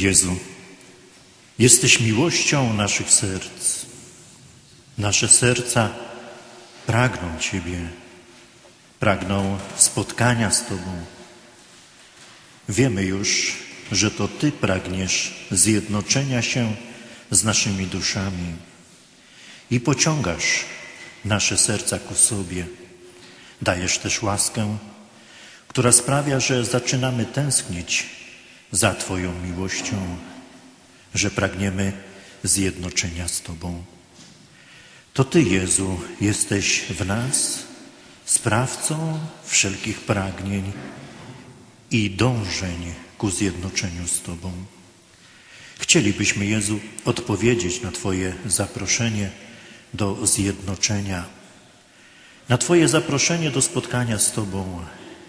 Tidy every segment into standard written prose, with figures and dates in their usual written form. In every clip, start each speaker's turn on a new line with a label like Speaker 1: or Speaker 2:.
Speaker 1: Jezu, jesteś miłością naszych serc. Nasze serca pragną Ciebie, pragną spotkania z Tobą. Wiemy już, że to Ty pragniesz zjednoczenia się z naszymi duszami i pociągasz nasze serca ku sobie. Dajesz też łaskę, która sprawia, że zaczynamy tęsknić za Twoją miłością, że pragniemy zjednoczenia z Tobą. To Ty, Jezu, jesteś w nas sprawcą wszelkich pragnień i dążeń ku zjednoczeniu z Tobą. Chcielibyśmy, Jezu, odpowiedzieć na Twoje zaproszenie do zjednoczenia, na Twoje zaproszenie do spotkania z Tobą.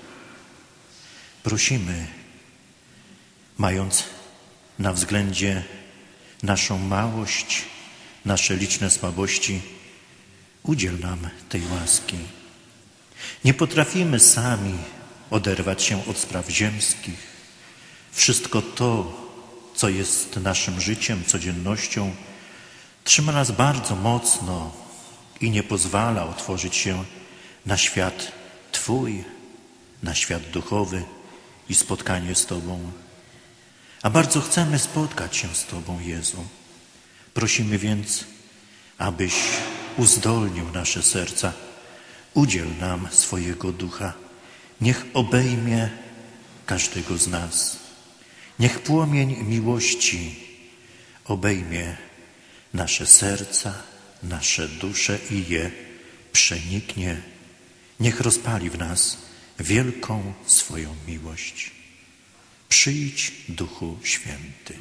Speaker 1: Prosimy, mając na względzie naszą małość, nasze liczne słabości, udziel nam tej łaski. Nie potrafimy sami oderwać się od spraw ziemskich. Wszystko to, co jest naszym życiem, codziennością, trzyma nas bardzo mocno i nie pozwala otworzyć się na świat Twój, na świat duchowy i spotkanie z Tobą. A bardzo chcemy spotkać się z Tobą, Jezu. Prosimy więc, abyś uzdolnił nasze serca. Udziel nam swojego ducha. Niech obejmie każdego z nas. Niech płomień miłości obejmie nasze serca, nasze dusze i je przeniknie. Niech rozpali w nas wielką swoją miłość. Przyjdź, Duchu Święty.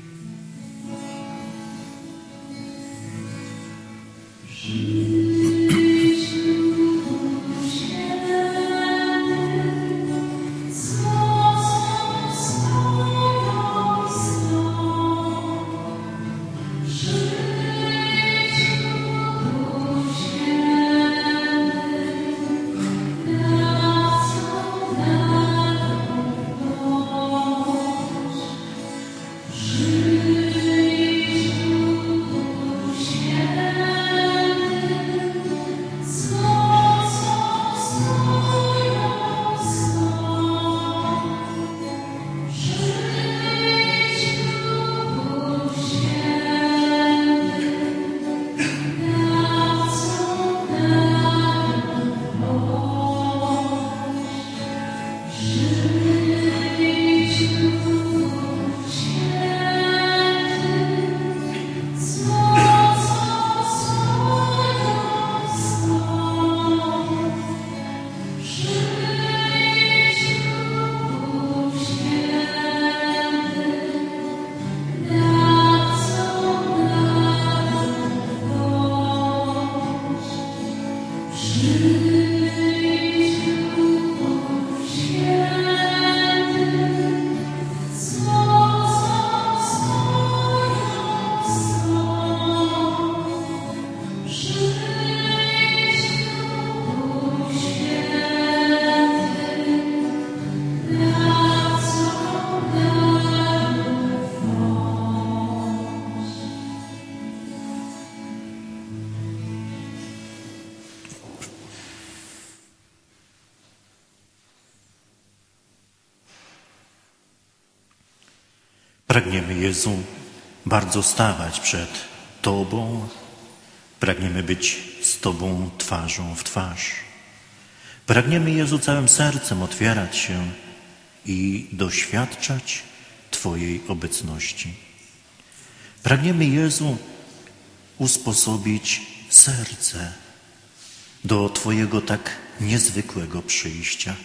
Speaker 1: Pragniemy, Jezu, bardzo stawać przed Tobą. Pragniemy być z Tobą twarzą w twarz. Pragniemy, Jezu, całym sercem otwierać się i doświadczać Twojej obecności. Pragniemy, Jezu, usposobić serce do Twojego tak niezwykłego przyjścia.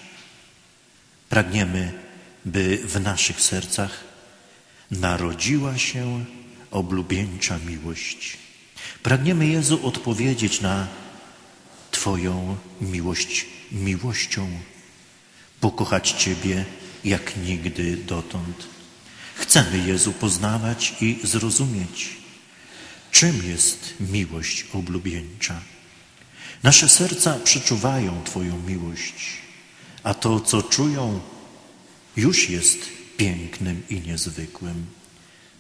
Speaker 1: Pragniemy, by w naszych sercach narodziła się oblubieńcza miłość. Pragniemy, Jezu, odpowiedzieć na Twoją miłość miłością, pokochać Ciebie jak nigdy dotąd. Chcemy, Jezu, poznawać i zrozumieć, czym jest miłość oblubieńcza. Nasze serca przeczuwają Twoją miłość, a to, co czują, już jest pięknym i niezwykłym.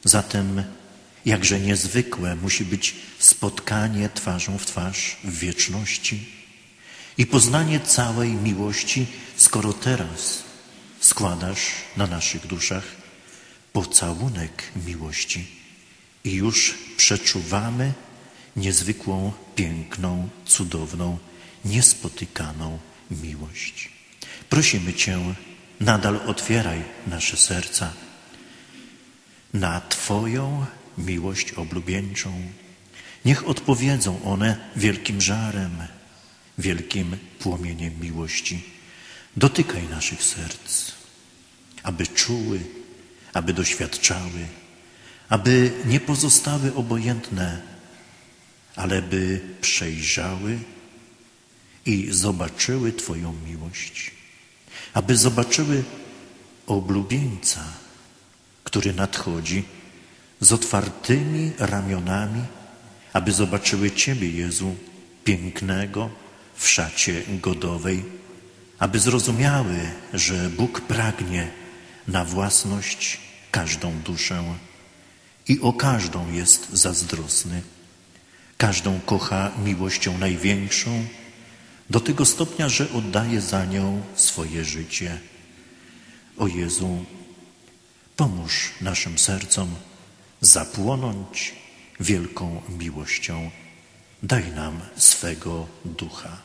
Speaker 1: Zatem jakże niezwykłe musi być spotkanie twarzą w twarz w wieczności i poznanie całej miłości, skoro teraz składasz na naszych duszach pocałunek miłości i już przeczuwamy niezwykłą, piękną, cudowną, niespotykaną miłość. Prosimy Cię, nadal otwieraj nasze serca na Twoją miłość oblubieńczą. Niech odpowiedzą one wielkim żarem, wielkim płomieniem miłości. Dotykaj naszych serc, aby czuły, aby doświadczały, aby nie pozostały obojętne, ale by przejrzały i zobaczyły Twoją miłość, aby zobaczyły oblubieńca, który nadchodzi z otwartymi ramionami, aby zobaczyły Ciebie, Jezu, pięknego w szacie godowej, aby zrozumiały, że Bóg pragnie na własność każdą duszę i o każdą jest zazdrosny. Każdą kocha miłością największą, do tego stopnia, że oddaje za nią swoje życie. O Jezu, pomóż naszym sercom zapłonąć wielką miłością. Daj nam swego ducha.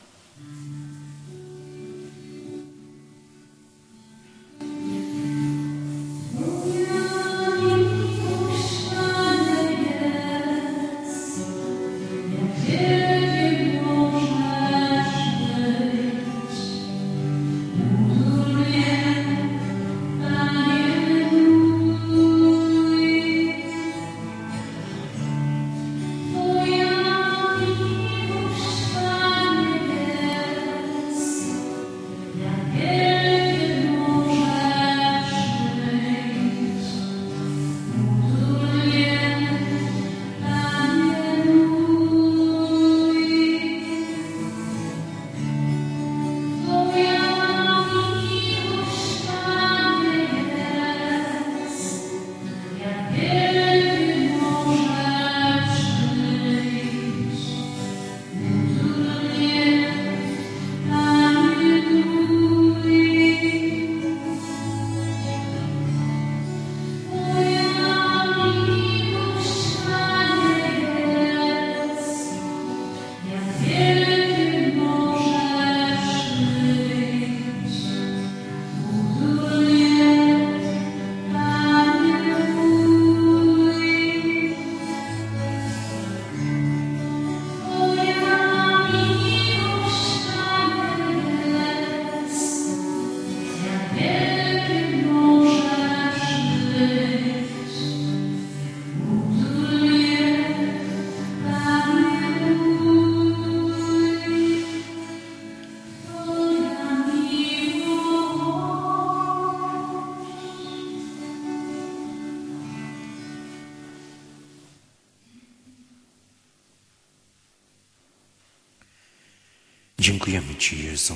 Speaker 1: Dziękujemy Ci, Jezu.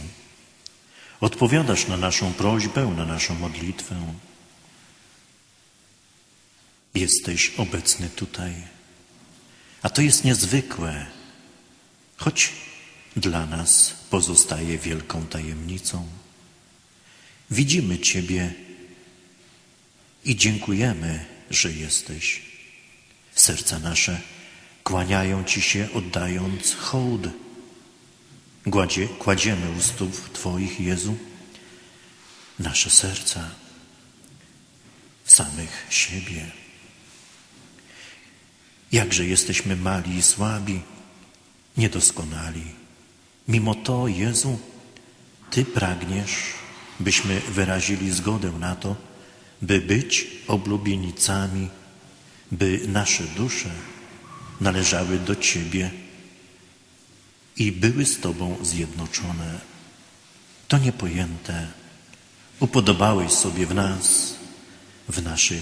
Speaker 1: Odpowiadasz na naszą prośbę, na naszą modlitwę. Jesteś obecny tutaj. A to jest niezwykłe, choć dla nas pozostaje wielką tajemnicą. Widzimy Ciebie i dziękujemy, że jesteś. Serca nasze kłaniają Ci się, oddając hołd. Kładziemy u stóp Twoich, Jezu, nasze serca, samych siebie. Jakże jesteśmy mali i słabi, niedoskonali. Mimo to, Jezu, Ty pragniesz, byśmy wyrazili zgodę na to, by być oblubienicami, by nasze dusze należały do Ciebie i były z Tobą zjednoczone. To niepojęte. Upodobałeś sobie w nas, w naszych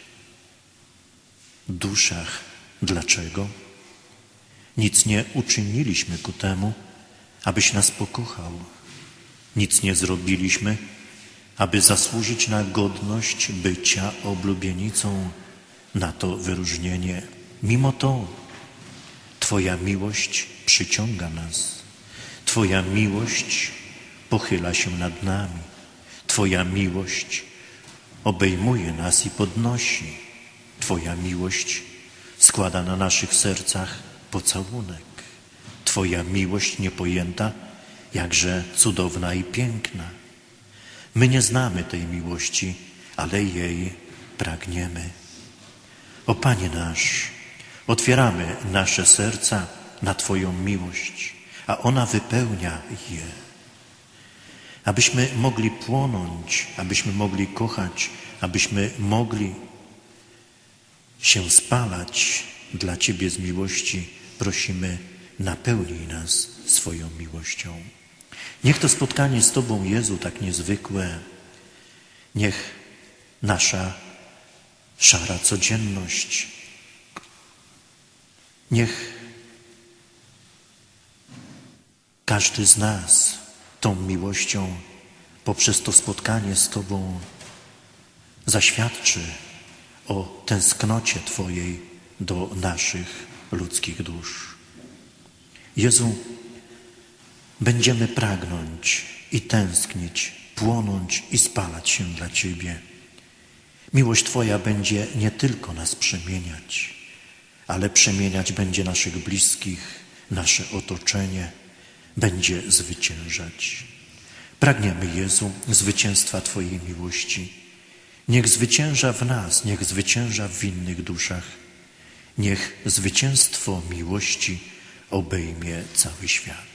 Speaker 1: duszach. Dlaczego? Nic nie uczyniliśmy ku temu, abyś nas pokochał. Nic nie zrobiliśmy, aby zasłużyć na godność bycia oblubienicą na to wyróżnienie. Mimo to Twoja miłość przyciąga nas. Twoja miłość pochyla się nad nami. Twoja miłość obejmuje nas i podnosi. Twoja miłość składa na naszych sercach pocałunek. Twoja miłość niepojęta, jakże cudowna i piękna. My nie znamy tej miłości, ale jej pragniemy. O Panie nasz, otwieramy nasze serca na Twoją miłość, a ona wypełnia je. Abyśmy mogli płonąć, abyśmy mogli kochać, abyśmy mogli się spalać dla Ciebie z miłości, prosimy, napełnij nas swoją miłością. Niech to spotkanie z Tobą, Jezu, tak niezwykłe, niech nasza szara codzienność, niech każdy z nas tą miłością poprzez to spotkanie z Tobą zaświadczy o tęsknocie Twojej do naszych ludzkich dusz. Jezu, będziemy pragnąć i tęsknić, płonąć i spalać się dla Ciebie. Miłość Twoja będzie nie tylko nas przemieniać, ale przemieniać będzie naszych bliskich, nasze otoczenie, będzie zwyciężać. Pragniemy, Jezu, zwycięstwa Twojej miłości. Niech zwycięża w nas, niech zwycięża w innych duszach. Niech zwycięstwo miłości obejmie cały świat.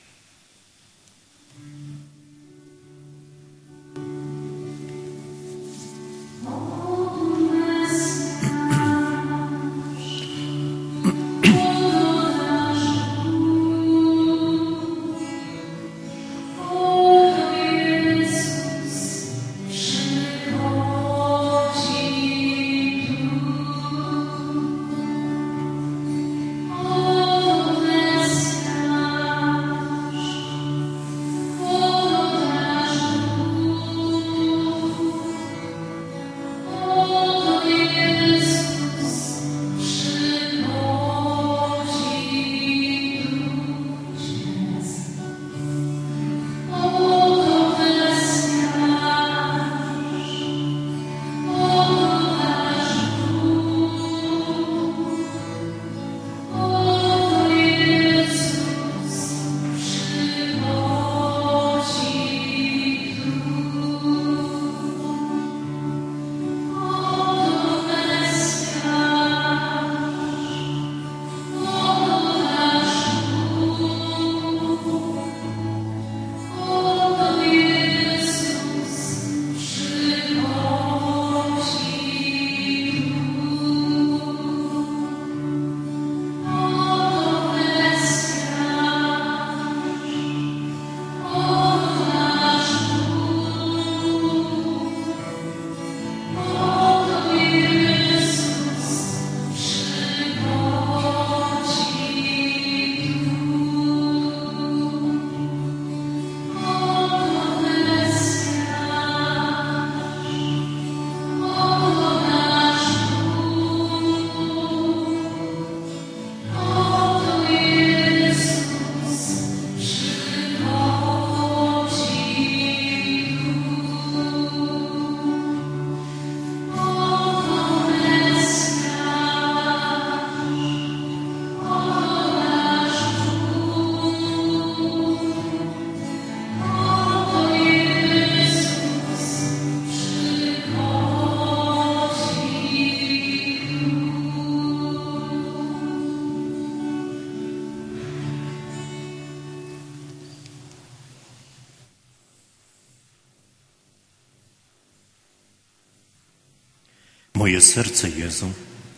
Speaker 1: Moje serce, Jezu,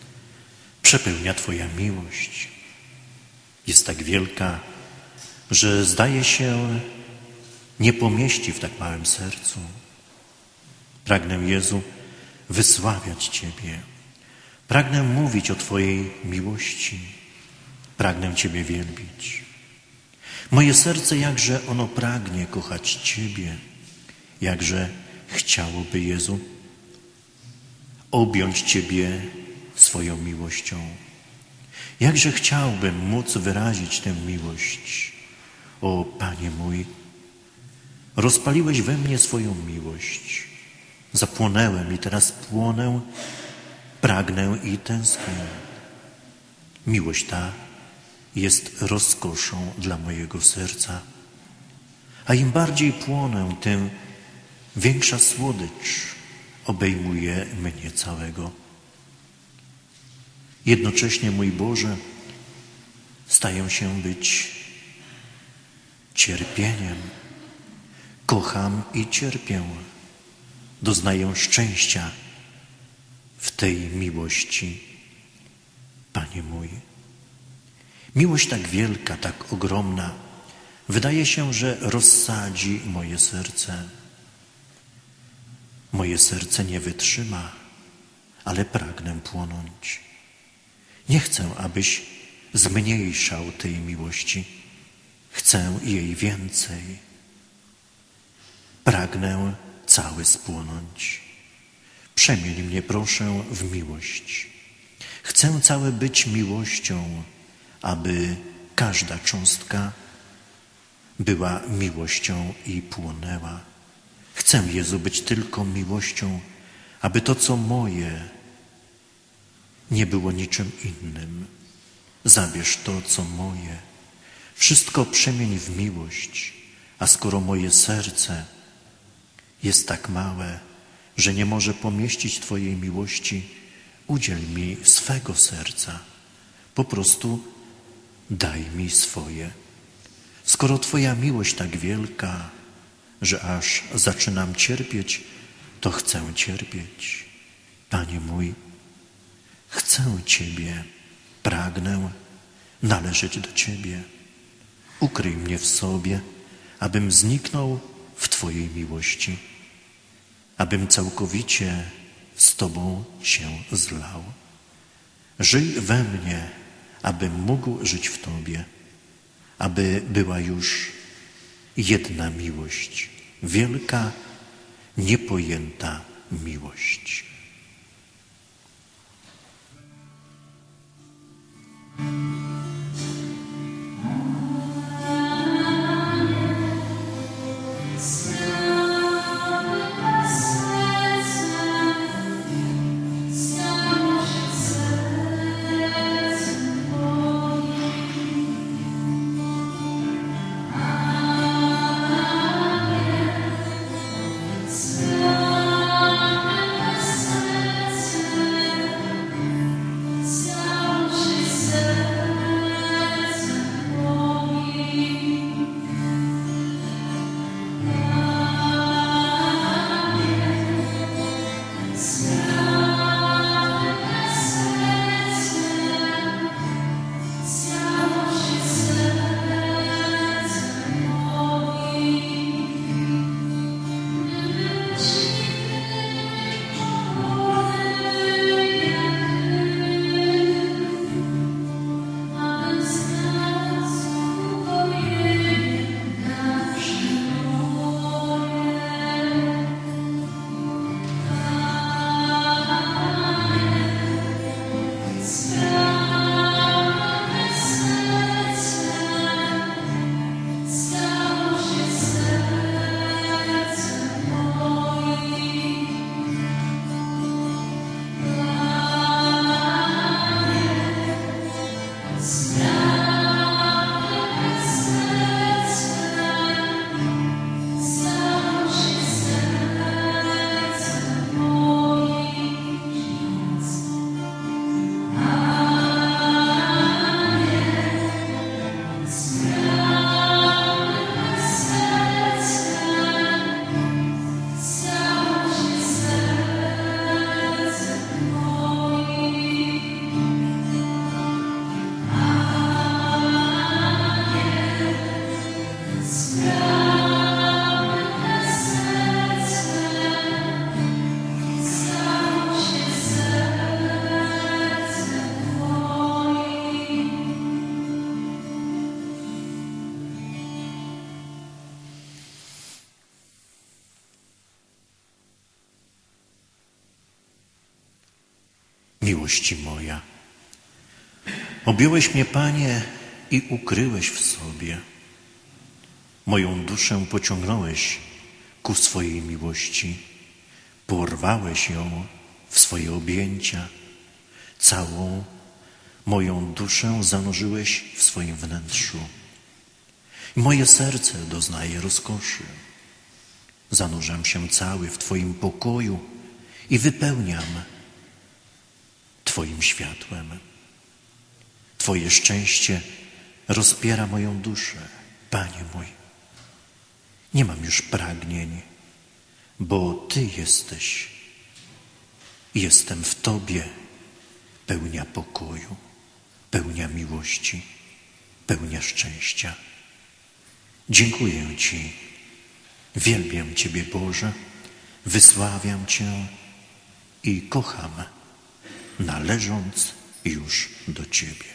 Speaker 1: przepełnia Twoja miłość. Jest tak wielka, że zdaje się nie pomieści w tak małym sercu. Pragnę, Jezu, wysławiać Ciebie. Pragnę mówić o Twojej miłości. Pragnę Ciebie wielbić. Moje serce, jakże ono pragnie kochać Ciebie, jakże chciałoby, Jezu, objąć Ciebie swoją miłością. Jakże chciałbym móc wyrazić tę miłość. O Panie mój, rozpaliłeś we mnie swoją miłość. Zapłonęłem i teraz płonę, pragnę i tęsknię. Miłość ta jest rozkoszą dla mojego serca. A im bardziej płonę, tym większa słodycz obejmuje mnie całego. Jednocześnie, mój Boże, staję się być cierpieniem. Kocham i cierpię. Doznaję szczęścia w tej miłości, Panie mój. Miłość tak wielka, tak ogromna, wydaje się, że rozsadzi moje serce. Moje serce nie wytrzyma, ale pragnę płonąć. Nie chcę, abyś zmniejszał tej miłości. Chcę jej więcej. Pragnę cały spłonąć. Przemień mnie, proszę, w miłość. Chcę całe być miłością, aby każda cząstka była miłością i płonęła. Chcę, Jezu, być tylko miłością, aby to, co moje, nie było niczym innym. Zabierz to, co moje. Wszystko przemień w miłość, a skoro moje serce jest tak małe, że nie może pomieścić Twojej miłości, udziel mi swego serca. Po prostu daj mi swoje. Skoro Twoja miłość tak wielka, że aż zaczynam cierpieć, to chcę cierpieć. Panie mój, chcę Ciebie, pragnę należeć do Ciebie. Ukryj mnie w sobie, abym zniknął w Twojej miłości, abym całkowicie z Tobą się zlał. Żyj we mnie, abym mógł żyć w Tobie, aby była już jedna miłość, wielka, niepojęta miłość. miłości moja. Objąłeś mnie, Panie, i ukryłeś w sobie. Moją duszę pociągnąłeś ku swojej miłości. Porwałeś ją w swoje objęcia. Całą moją duszę zanurzyłeś w swoim wnętrzu. I moje serce doznaje rozkoszy. Zanurzam się cały w Twoim pokoju i wypełniam Twoim światłem. Twoje szczęście rozpiera moją duszę, Panie mój. Nie mam już pragnień, bo Ty jesteś. Jestem w Tobie, pełnia pokoju, pełnia miłości, pełnia szczęścia. Dziękuję Ci, wielbię Ciebie, Boże, wysławiam Cię i kocham, należąc już do Ciebie.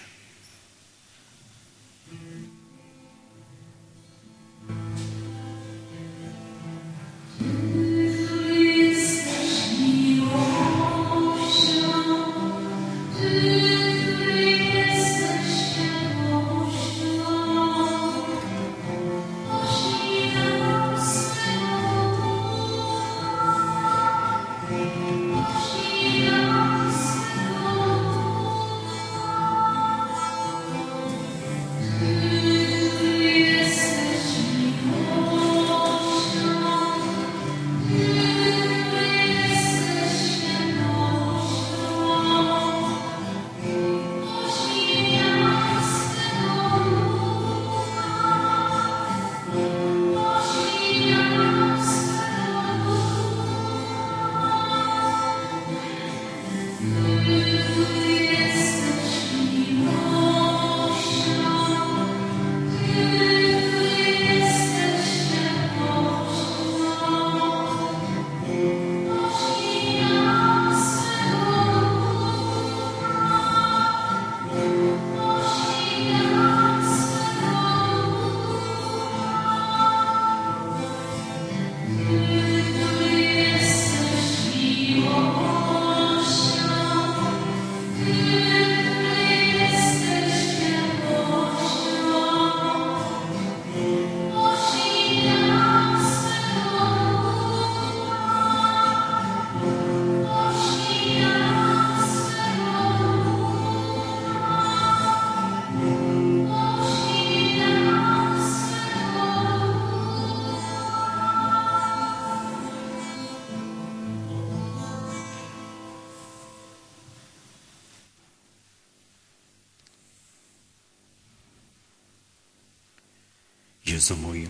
Speaker 1: Jezu mój,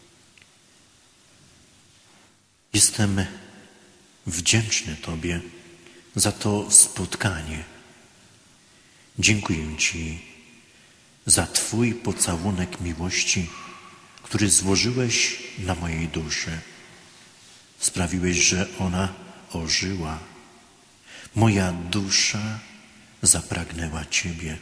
Speaker 1: jestem wdzięczny Tobie za to spotkanie. Dziękuję Ci za Twój pocałunek miłości, który złożyłeś na mojej duszy. Sprawiłeś, że ona ożyła. Moja dusza zapragnęła Ciebie.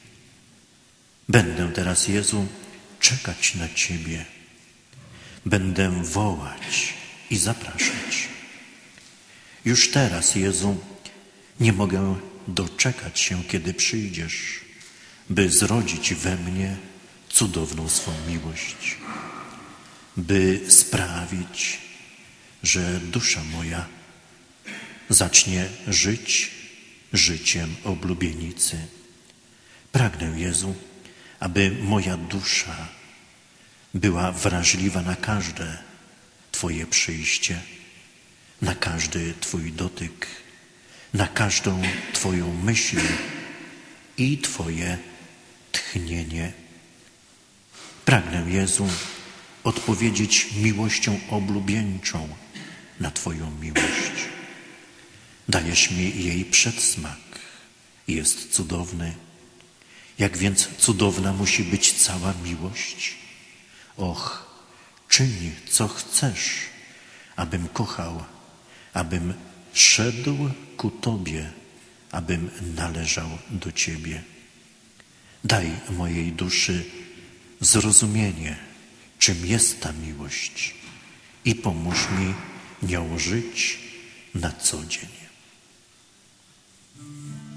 Speaker 1: Będę teraz, Jezu, czekać na Ciebie. Będę wołać i zapraszać. Już teraz, Jezu, nie mogę doczekać się, kiedy przyjdziesz, by zrodzić we mnie cudowną swą miłość, by sprawić, że dusza moja zacznie żyć życiem oblubienicy. Pragnę, Jezu, aby moja dusza była wrażliwa na każde Twoje przyjście, na każdy Twój dotyk, na każdą Twoją myśl i Twoje tchnienie. Pragnę, Jezu, odpowiedzieć miłością oblubieńczą na Twoją miłość. Dajesz mi jej przedsmak. Jest cudowny. Jak więc cudowna musi być cała miłość? Och, czyń, co chcesz, abym kochał, abym szedł ku Tobie, abym należał do Ciebie. Daj mojej duszy zrozumienie, czym jest ta miłość i pomóż mi nią żyć na co dzień.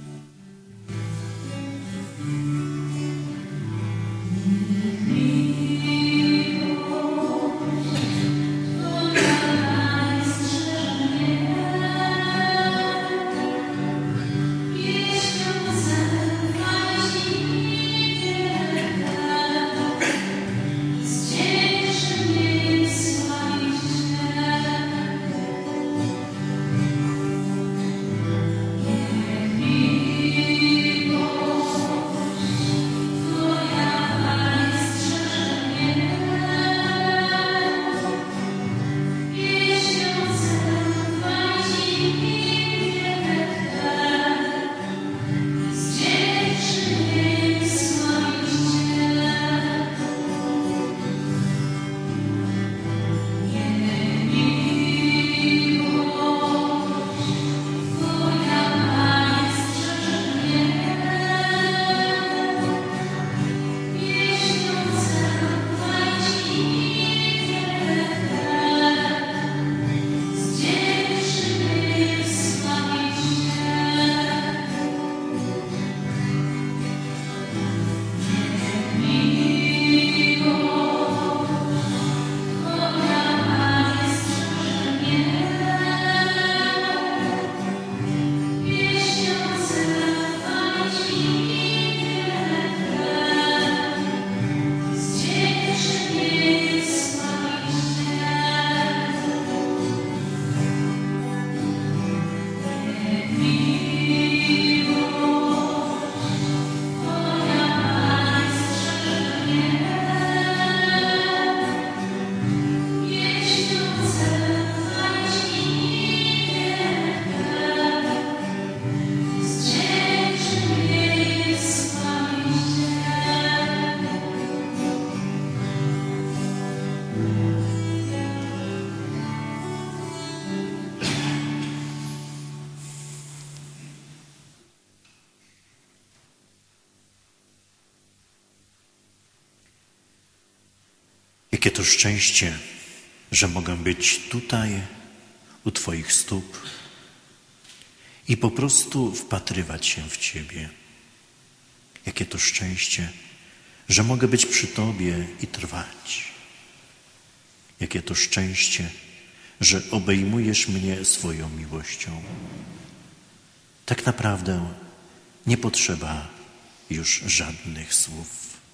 Speaker 1: Jakie to szczęście, że mogę być tutaj u Twoich stóp i po prostu wpatrywać się w Ciebie. Jakie to szczęście, że mogę być przy Tobie i trwać. Jakie to szczęście, że obejmujesz mnie swoją miłością. Tak naprawdę nie potrzeba już żadnych słów.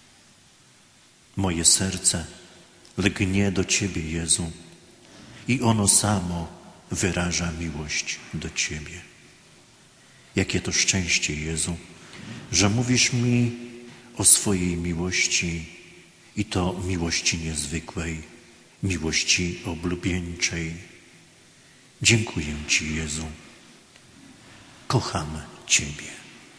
Speaker 1: Moje serce lgnie do Ciebie, Jezu, i ono samo wyraża miłość do Ciebie. Jakie to szczęście, Jezu, że mówisz mi o swojej miłości i to miłości niezwykłej, miłości oblubieńczej. Dziękuję Ci, Jezu. Kocham Ciebie.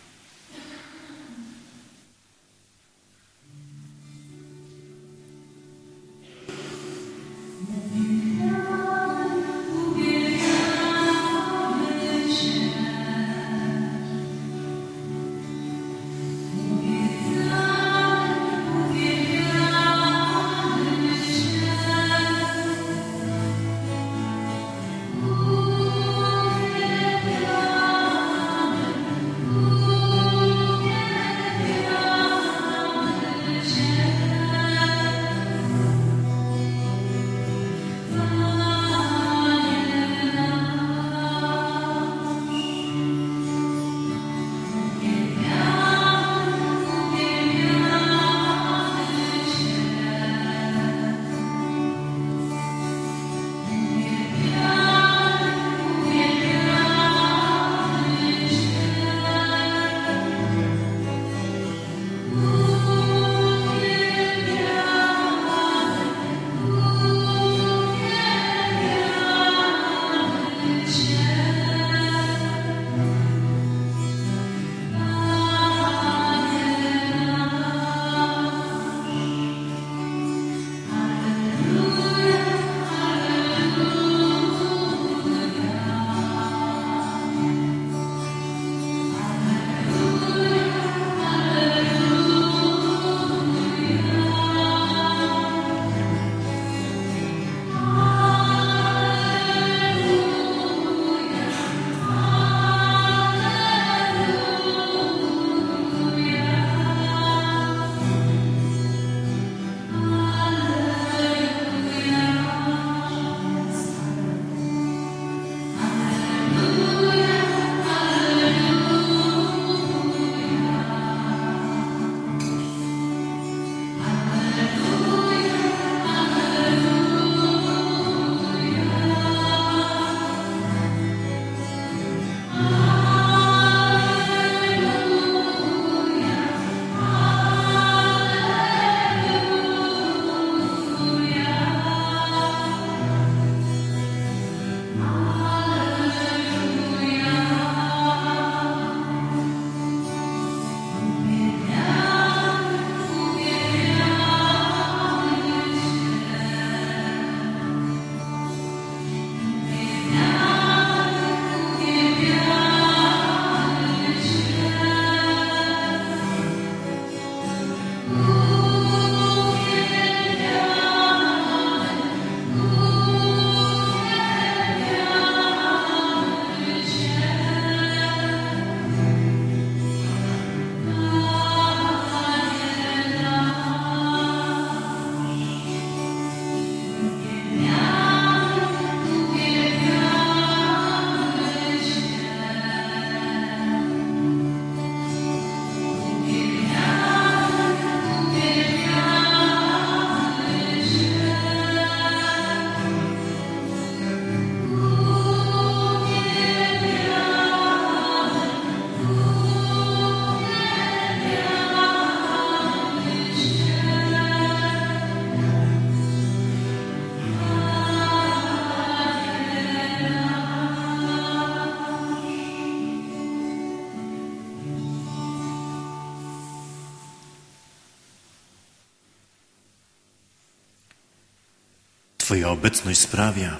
Speaker 1: Twoja obecność sprawia,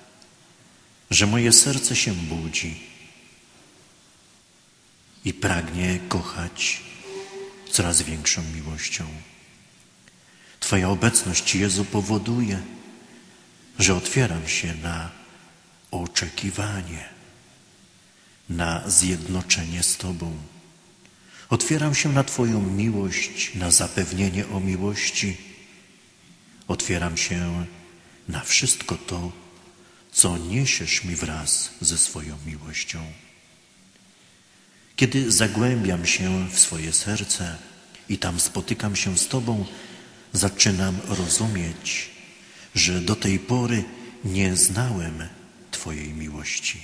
Speaker 1: że moje serce się budzi i pragnie kochać coraz większą miłością. Twoja obecność, Jezu, powoduje, że otwieram się na oczekiwanie, na zjednoczenie z Tobą. Otwieram się na Twoją miłość, na zapewnienie o miłości. Otwieram się na wszystko to, co niesiesz mi wraz ze swoją miłością. Kiedy zagłębiam się w swoje serce i tam spotykam się z Tobą, zaczynam rozumieć, że do tej pory nie znałem Twojej miłości.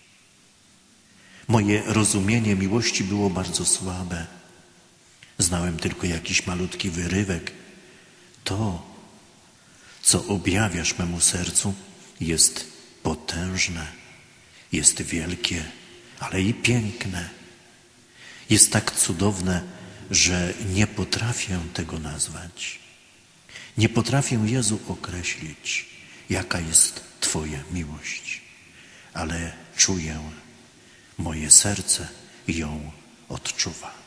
Speaker 1: Moje rozumienie miłości było bardzo słabe. Znałem tylko jakiś malutki wyrywek. To, co objawiasz memu sercu, jest potężne, jest wielkie, ale i piękne. Jest tak cudowne, że nie potrafię tego nazwać. Nie potrafię, Jezu, określić, jaka jest Twoja miłość, ale czuję, moje serce ją odczuwa.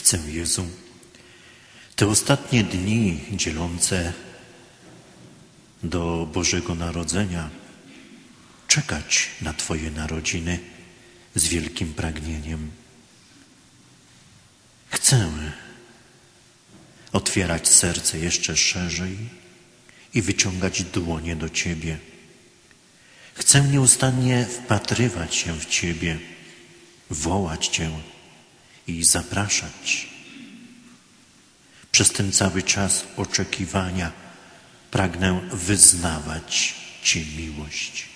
Speaker 1: Chcę, Jezu, te ostatnie dni dzielące do Bożego Narodzenia czekać na Twoje narodziny z wielkim pragnieniem. Chcę otwierać serce jeszcze szerzej i wyciągać dłonie do Ciebie. Chcę nieustannie wpatrywać się w Ciebie, wołać Cię i zapraszać. Przez ten cały czas oczekiwania pragnę wyznawać Ci miłość.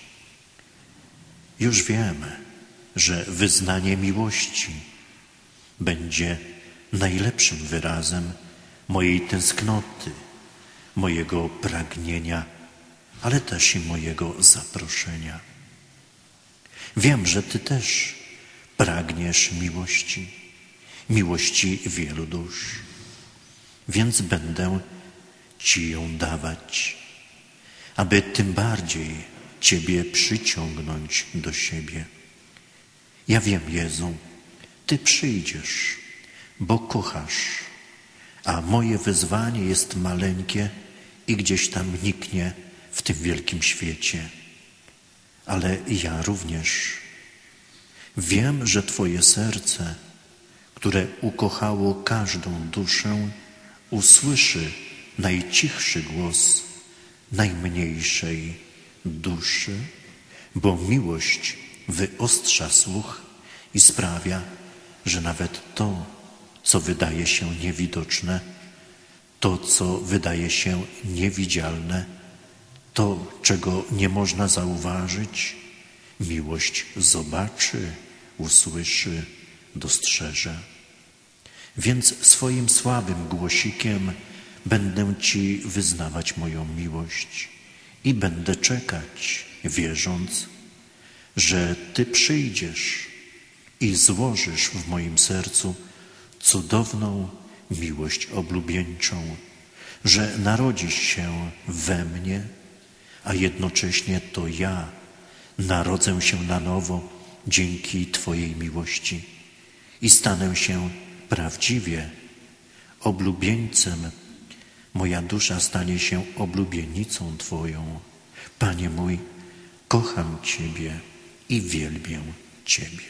Speaker 1: Już wiem, że wyznanie miłości będzie najlepszym wyrazem mojej tęsknoty, mojego pragnienia, ale też i mojego zaproszenia. Wiem, że Ty też pragniesz miłości wielu dusz, więc będę Ci ją dawać, aby tym bardziej Ciebie przyciągnąć do siebie. Ja wiem, Jezu, Ty przyjdziesz, bo kochasz, a moje wyzwanie jest maleńkie i gdzieś tam niknie w tym wielkim świecie. Ale ja również wiem, że Twoje serce, które ukochało każdą duszę, usłyszy najcichszy głos najmniejszej duszy, bo miłość wyostrza słuch i sprawia, że nawet to, co wydaje się niewidoczne, to, co wydaje się niewidzialne, to, czego nie można zauważyć, miłość zobaczy, usłyszy, dostrzeże. Więc swoim słabym głosikiem będę Ci wyznawać moją miłość i będę czekać, wierząc, że Ty przyjdziesz i złożysz w moim sercu cudowną miłość oblubieńczą, że narodzisz się we mnie, a jednocześnie to ja narodzę się na nowo dzięki Twojej miłości i stanę się prawdziwie oblubieńcem. Moja dusza stanie się oblubienicą Twoją. Panie mój, kocham Ciebie i wielbię Ciebie.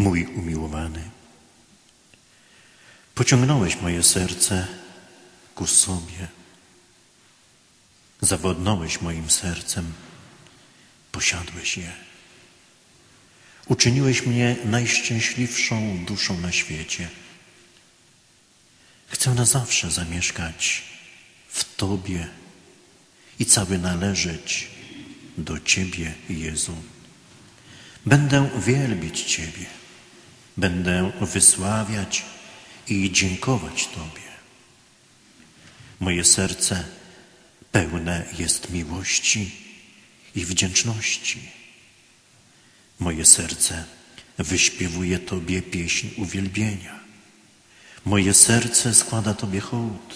Speaker 1: mój umiłowany. Pociągnąłeś moje serce ku sobie. Zawładnąłeś moim sercem, posiadłeś je. Uczyniłeś mnie najszczęśliwszą duszą na świecie. Chcę na zawsze zamieszkać w Tobie i cały należeć do Ciebie, Jezu. Będę wielbić Ciebie, będę wysławiać i dziękować Tobie. Moje serce pełne jest miłości i wdzięczności. Moje serce wyśpiewuje Tobie pieśń uwielbienia. Moje serce składa Tobie hołd.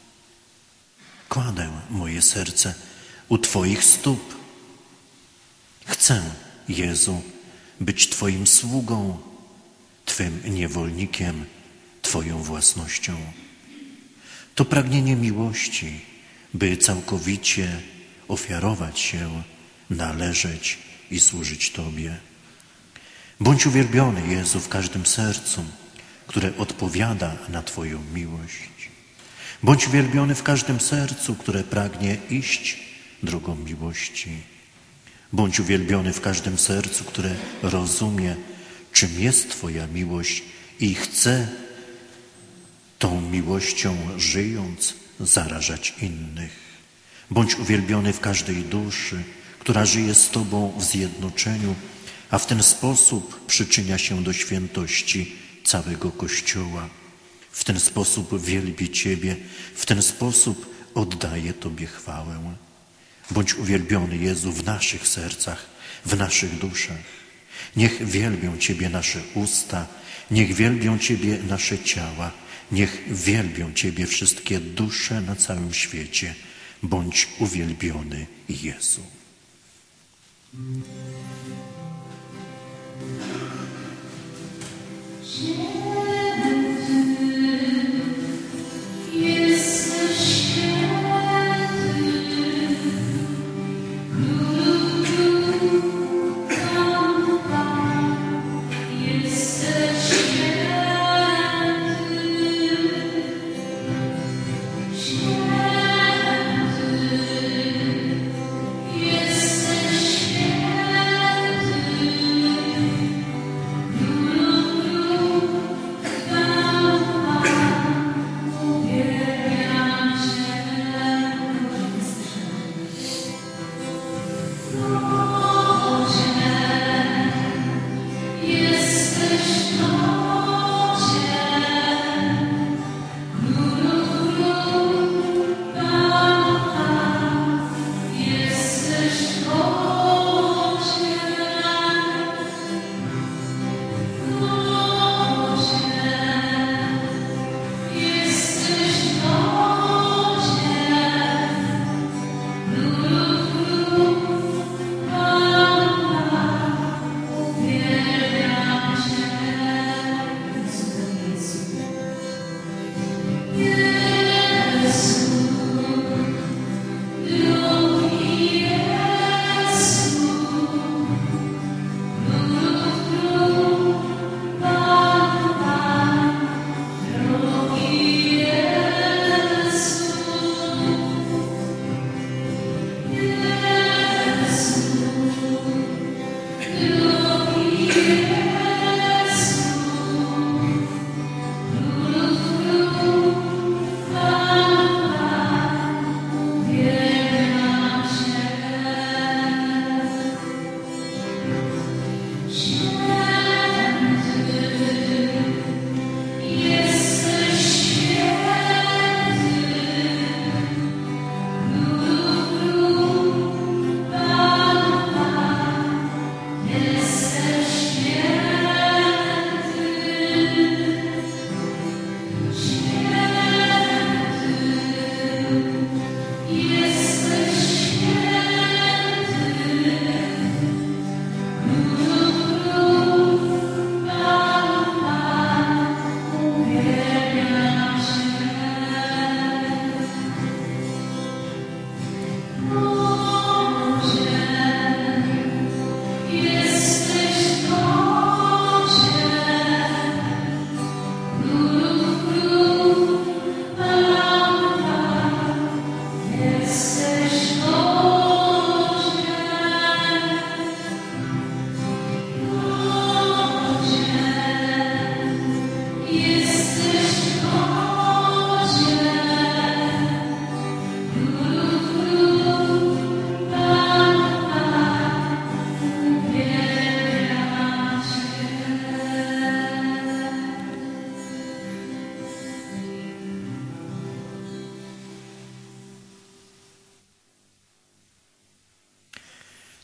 Speaker 1: Kładę moje serce u Twoich stóp. Chcę, Jezu, być Twoim sługą, Twym niewolnikiem, Twoją własnością. To pragnienie miłości, by całkowicie ofiarować się, należeć i służyć Tobie. Bądź uwielbiony, Jezu, w każdym sercu, które odpowiada na Twoją miłość. Bądź uwielbiony w każdym sercu, które pragnie iść drogą miłości. Bądź uwielbiony w każdym sercu, które rozumie, czym jest Twoja miłość i chce tą miłością żyjąc zarażać innych. Bądź uwielbiony w każdej duszy, która żyje z Tobą w zjednoczeniu, a w ten sposób przyczynia się do świętości całego Kościoła. W ten sposób wielbi Ciebie, w ten sposób oddaje Tobie chwałę. Bądź uwielbiony, Jezu, w naszych sercach, w naszych duszach. Niech wielbią Ciebie nasze usta, niech wielbią Ciebie nasze ciała, niech wielbią Ciebie wszystkie dusze na całym świecie. Bądź uwielbiony, Jezu.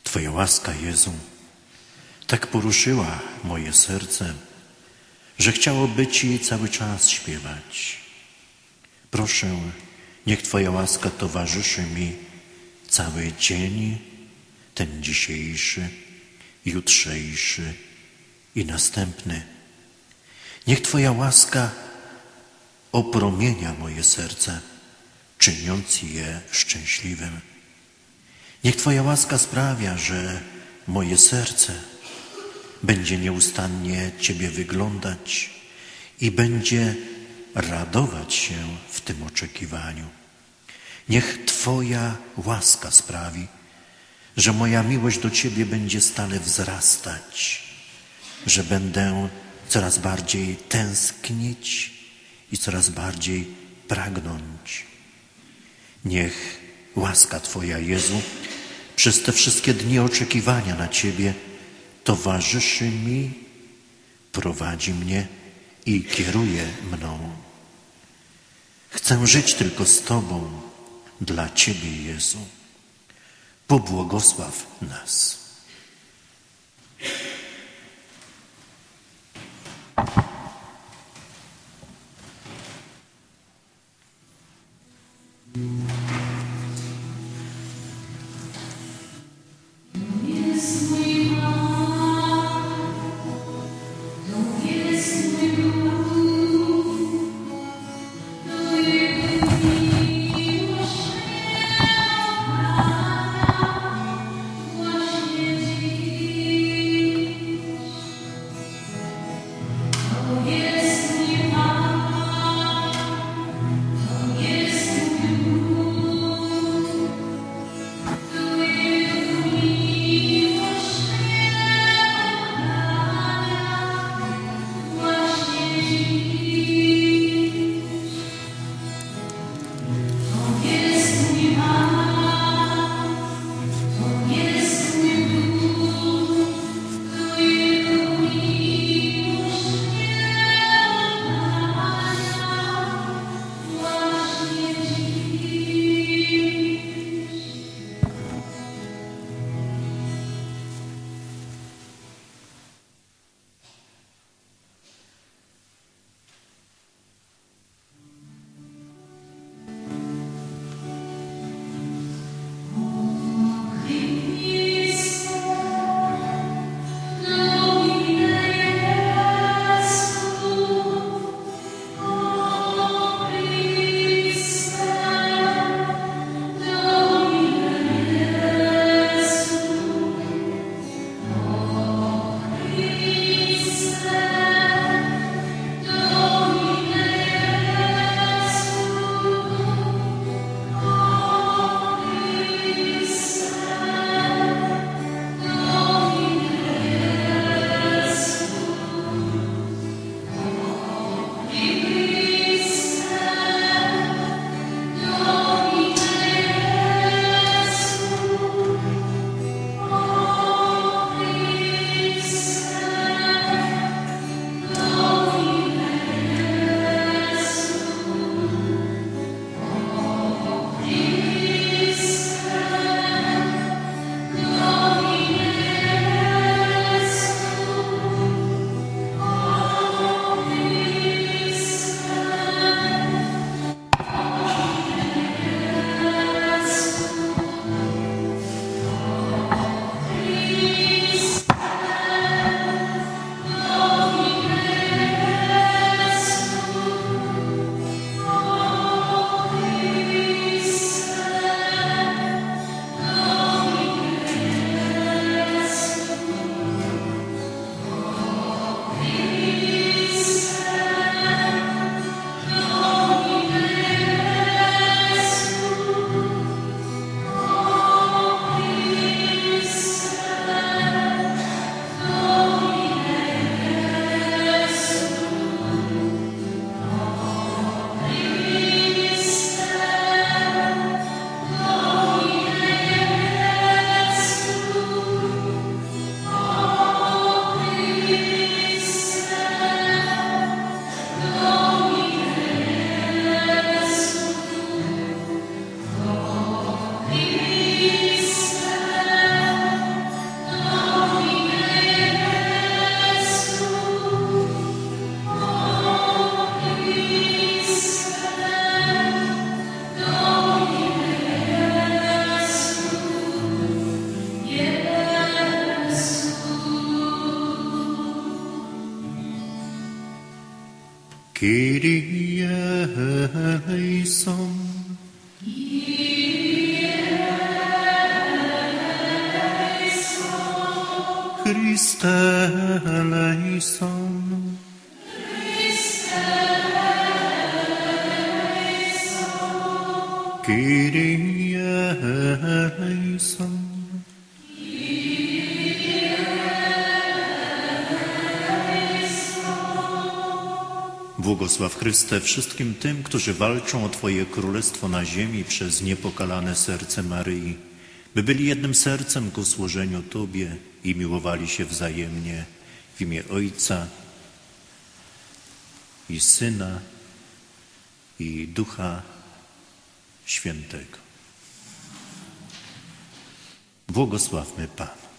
Speaker 1: Twoja łaska, Jezu, tak poruszyła moje serce, że chciałoby Ci cały czas śpiewać. Proszę, niech Twoja łaska towarzyszy mi cały dzień, ten dzisiejszy, jutrzejszy i następny. Niech Twoja łaska opromienia moje serce, czyniąc je szczęśliwym. Niech Twoja łaska sprawia, że moje serce będzie nieustannie Ciebie wyglądać i będzie radować się w tym oczekiwaniu. Niech Twoja łaska sprawi, że moja miłość do Ciebie będzie stale wzrastać, że będę coraz bardziej tęsknić i coraz bardziej pragnąć. Niech łaska Twoja, Jezu, przez te wszystkie dni oczekiwania na Ciebie towarzyszy mi, prowadzi mnie i kieruje mną. Chcę żyć tylko z Tobą, dla Ciebie, Jezu. Pobłogosław nas.
Speaker 2: Właśnie
Speaker 1: Kyrie eleison. Christe eleison. Kyrie eleison. Błogosław Chryste wszystkim tym, którzy walczą o Twoje królestwo na ziemi przez niepokalane serce Maryi, by byli jednym sercem ku służeniu Tobie i miłowali się wzajemnie w imię Ojca i Syna i Ducha Świętego. Błogosławmy Pana.